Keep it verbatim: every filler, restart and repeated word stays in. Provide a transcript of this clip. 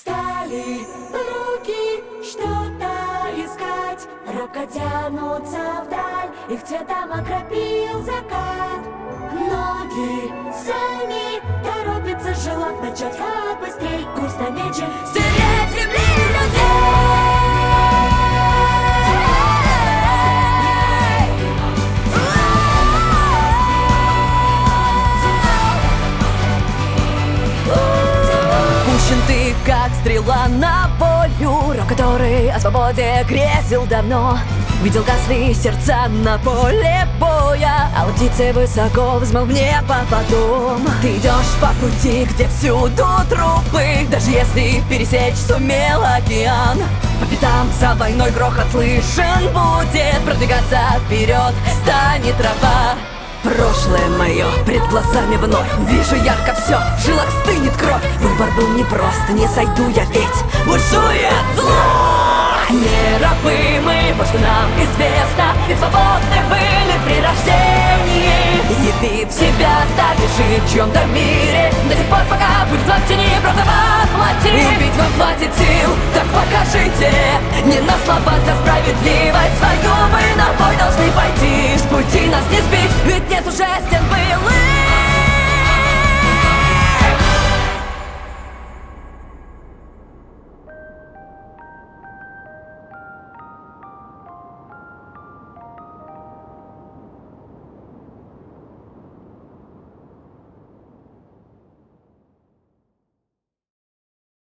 Стали руки что-то искать, робко тянутся вдаль, их цветом окропил закат. Ноги сами торопятся, желав начать как быстрей, густо меньше стереть с земли людей. Ты как стрела на полю, рок, который о свободе грезил давно. Видел гасли сердца на поле боя, а птицы высоко взмыл в небо потом. Ты идешь по пути, где всюду трупы, даже если пересечь сумел океан. По пятам за войной грохот слышен будет, продвигаться вперед станет тропа. Прошлое мое пред глазами вновь вижу ярко все, в жилах стынет кровь. Выбор был непрост, не сойду я, ведь бушует зло. Не рабы мы, вот что нам известно, ведь свободны были при рождении. Явив себя, стали жить в чьем-то мире до тех пор, пока будет власть в тени, правда воплоти. Убить вам хватит сил, так покажите, не на словах за справедливость свою вы